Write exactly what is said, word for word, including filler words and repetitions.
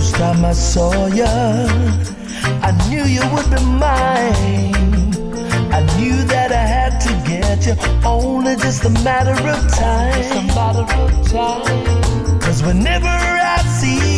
first time I saw ya, I knew you would be mine. I knew that I had to get you, only just a matter of time. Just a matter of time. Cause whenever I see